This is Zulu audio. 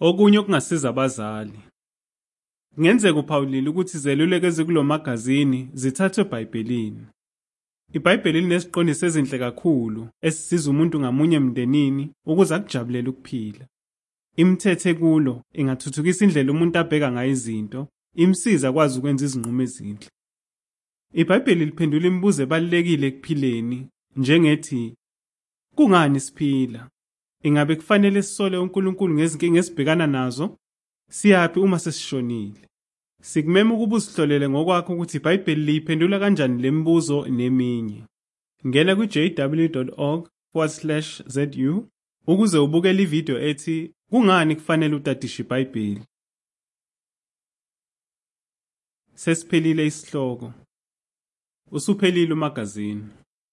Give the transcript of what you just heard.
Okunye okungasiza abazali. Kungenzeka uphawulile ukuthi izeluleko ezikulo magazini zithathwe eBhayibhelini. IBhayibheli linesiqondiso ezinhle kakhulu esisiza umuntu ngamunye emndenini ukuze akujabulele ukuphila. Imithetho ekulo ingathuthukisa indlela umuntu abheka ngayo izinto, imsiza akwazi ukwenza izinqumo ezinhle. IBhayibheli liphendula imibuzo ebalulekile ekuphileni, njengethi, kungani siphila? Ingabe kufanele sisole uNkulunkulu ngezinkinga esibhekana nazo? Siyaphi uma sesishonile? Sikumema ukuba usihlolele ngokwakho ukuthi iBhayibheli liyiphendula kanjani le mibuzo neminye. Ngena kujw.org/zu ukuze ubukele ivideo ethi kungani kufanele utadishe iBhayibheli. Sesiphelile isihloko. Usuphelile umagazini.